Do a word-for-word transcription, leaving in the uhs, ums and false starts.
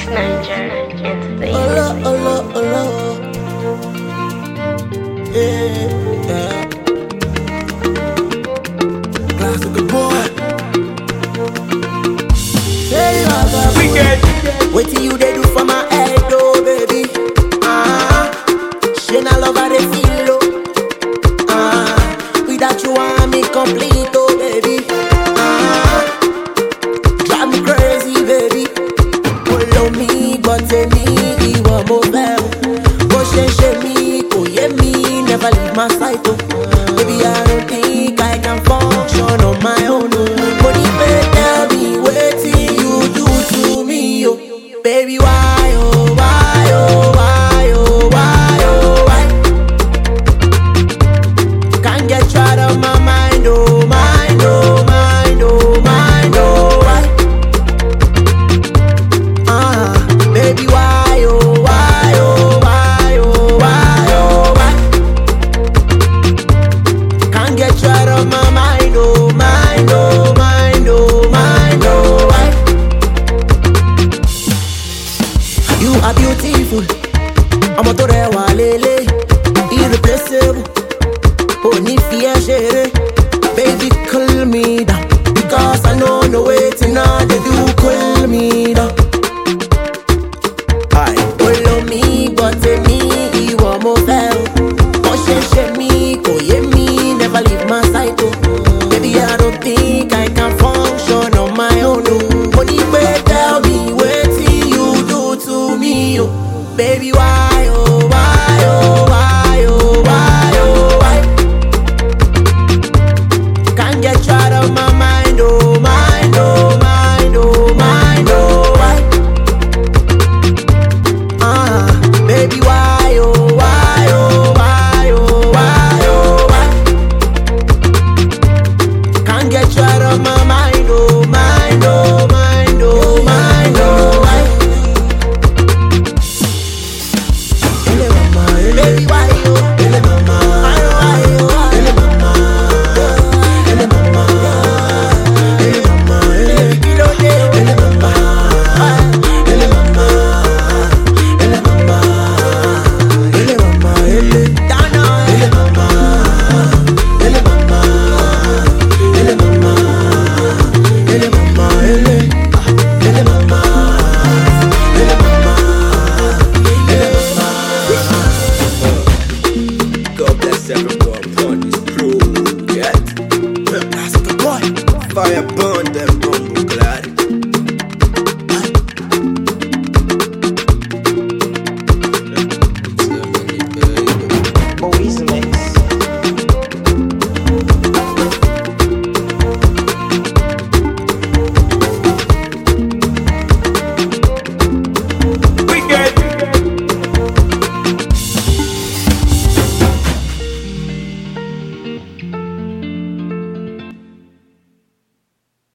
Mix Niger Entertainment. Hola, hola, hola. Yeah, yeah. Classic boy. Hey, Baba. Wicked. Wait till you they do for my head, oh baby. Ah, uh, she na love how they feel, oh. Ah, uh, without you I'm incomplete, oh baby. Ah, uh, drive me crazy, baby. Follow me, but tell me you want more well. Go she she me, go yeah me, never leave my side, oh. Baby I don't think I can function on my own, oh. Money pay, tell me what you do to me, oh. Baby, why, oh, why, oh, why, oh, why, oh, why? Can't get you out of my mind, oh, mind, oh, mind, oh, mind, oh, why? Ah, uh, baby, why, oh, why, oh, why, oh, why, oh, why? Can't get you out of my mind, oh, mind, oh, mind, oh, mind, oh, why? You are beautiful, I'm a torewa lele, irreplaceable. Oh, ni fear share, baby, cool me down, because I know no waiting now they do cool me down. I follow me, but me, you are more fair. Oh, she she me, go yeah me, never leave my side. Oh, baby, I don't think I can function on my own. Oh, money, wait, tell me what you do to me, oh. Baby, why?